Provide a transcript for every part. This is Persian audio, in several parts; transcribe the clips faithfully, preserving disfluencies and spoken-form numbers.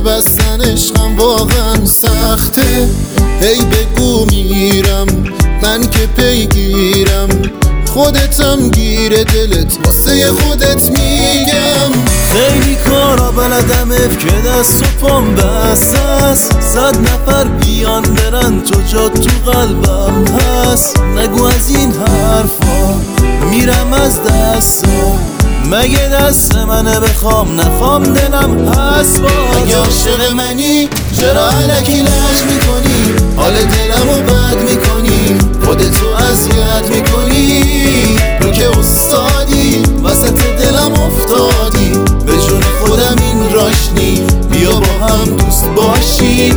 بستن عشقم واقعا سخته. هی بگو میرم من که پیگیرم، خودتم گیر دلت واسه خودت میگم. خیلی کارا بلدم اف که دست و پام بسته است. صد نفر بیان برن تو جا تو قلبم هست. نگو از این حرفا میرم از دستا، مگه دست منه بخوام نخوام دلم هست با. اگه عاشق منی چرا علکی لج میکنی؟ حال دلمو بد میکنی، خودتو اذیت میکنی. تو که استادی وسط دلم افتادی، به جون خودم این راشنی، بیا با هم دوست باشی.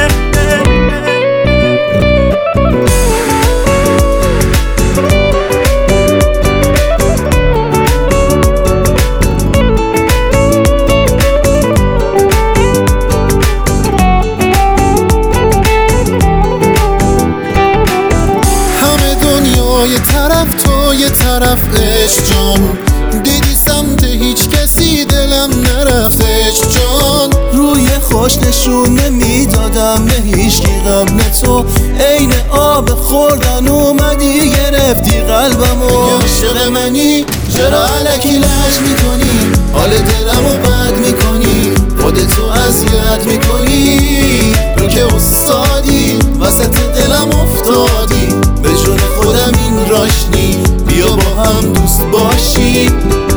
یه طرف تو یه طرف عشق جان، دیدی سمت هیچ کسی دلم نرفتش جان. روی خوش نشون نمیدادم به هیچکی قبل تو، عین آب خوردن اومدی گرفتی قلبمو. اگه عاشق منی چرا علکی لج میکنی؟ حال دلمو بد میکنی، خودتو اذیت میکنی. تو که استادی وسط دلم افتادی، به جون خودم این راشنی، بیا با هم دوست باشی.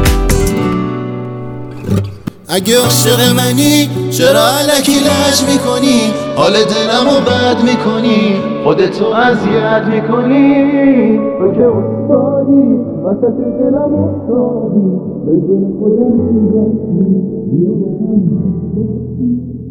اگه عاشق منی چرا علکی لج میکنی؟ حال دلمو بد میکنی، خودتو اذیت میکنی. تو که استادی وسط دلم افتادی، به جون خودم این راشنی، بیا با هم دوست باشی.